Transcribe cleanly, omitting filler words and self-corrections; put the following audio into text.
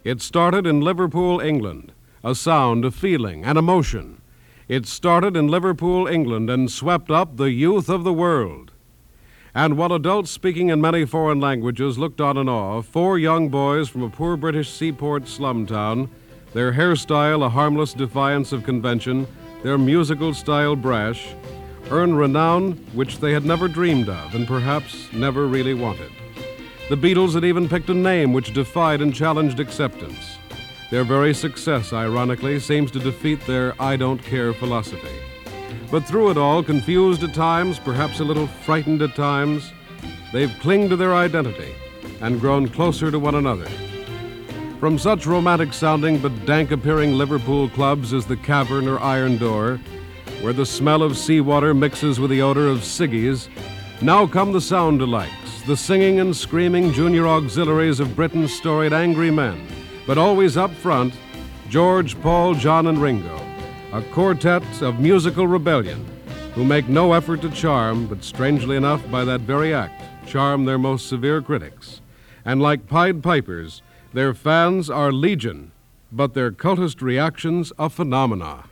It started in Liverpool, England, a sound, a feeling, an emotion. It started in Liverpool, England, and swept up the youth of the world. And while adults speaking in many foreign languages looked on in awe, four young boys from a poor British seaport slum town, their hairstyle a harmless defiance of convention, their musical style brash, earned renown which they had never dreamed of and perhaps never really wanted. The Beatles had even picked a name which defied and challenged acceptance. Their very success, ironically, seems to defeat their I don't care philosophy. But through it all, confused at times, perhaps a little frightened at times, they've clung to their identity and grown closer to one another. From such romantic-sounding but dank-appearing Liverpool clubs as the Cavern or Iron Door, where the smell of seawater mixes with the odor of ciggies, now come the sound-alikes, the singing and screaming junior auxiliaries of Britain's storied angry men, but always up front, George, Paul, John, and Ringo, a quartet of musical rebellion who make no effort to charm, but strangely enough, by that very act, charm their most severe critics. And like Pied Pipers, their fans are legion, but their cultist reactions a phenomena.